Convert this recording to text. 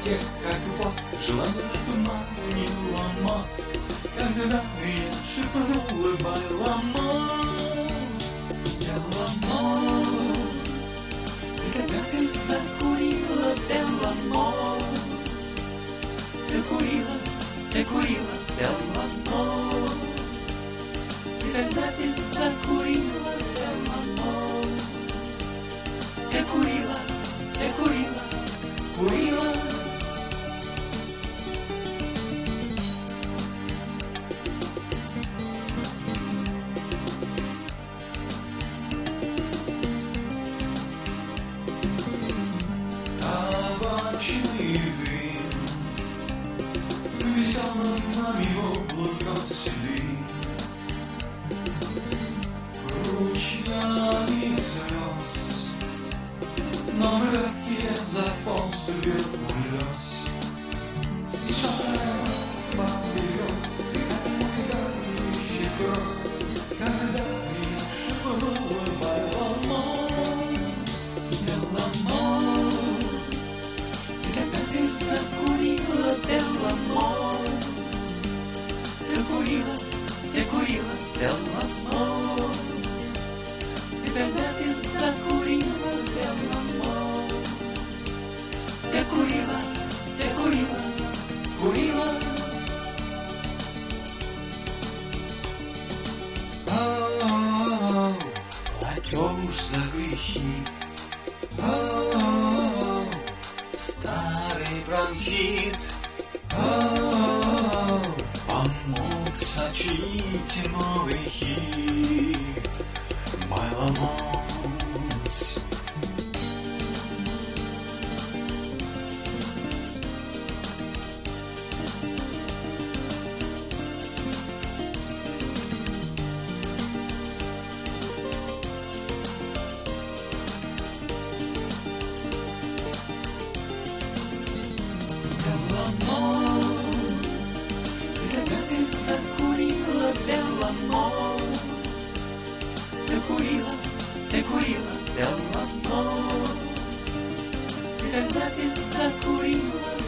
легких, как воск, желание затуманило мозг. Когда я шепнула «Байламос», Беломор. И когда ты закурила Беломор, ты курила Беломор. И когда ты закурила Беломор, ты курила. Табачный дым висел над нами облако седых, ручьями слез, но в легкие заползли улез. Сейчас поберез, и это мой горящий гроз. Когда меня шепнула «Байламос», Беломор. И когда ты закурила Беломор, ты курила Беломор. И когда ты закурила Беломор, ты курила. Платеж за грехи, старый бронхит, помог сочинить новый хит «Байламос». Беломор, ты курила Беломор. И когда ты закурила